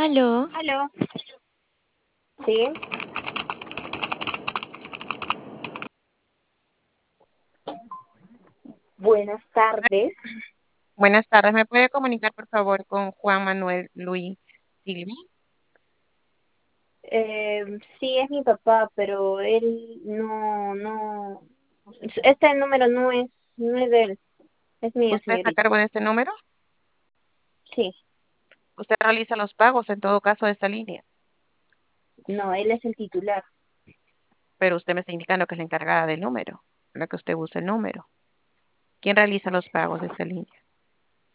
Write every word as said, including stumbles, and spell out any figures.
Aló, Aló. Sí, buenas tardes. buenas tardes. ¿Me puede comunicar, por favor, con Juan Manuel Luis Silva? Eh, sí, es mi papá, pero él no, no, este número no es, no es de él, es mío, ¿Usted está a señorita. cargo de este número? Sí, Usted realiza los pagos, en todo caso, de esta línea, no, él es el titular. pero usted me está indicando que es la encargada del número, la que usted usa el número. ¿Quién realiza los pagos de esta línea?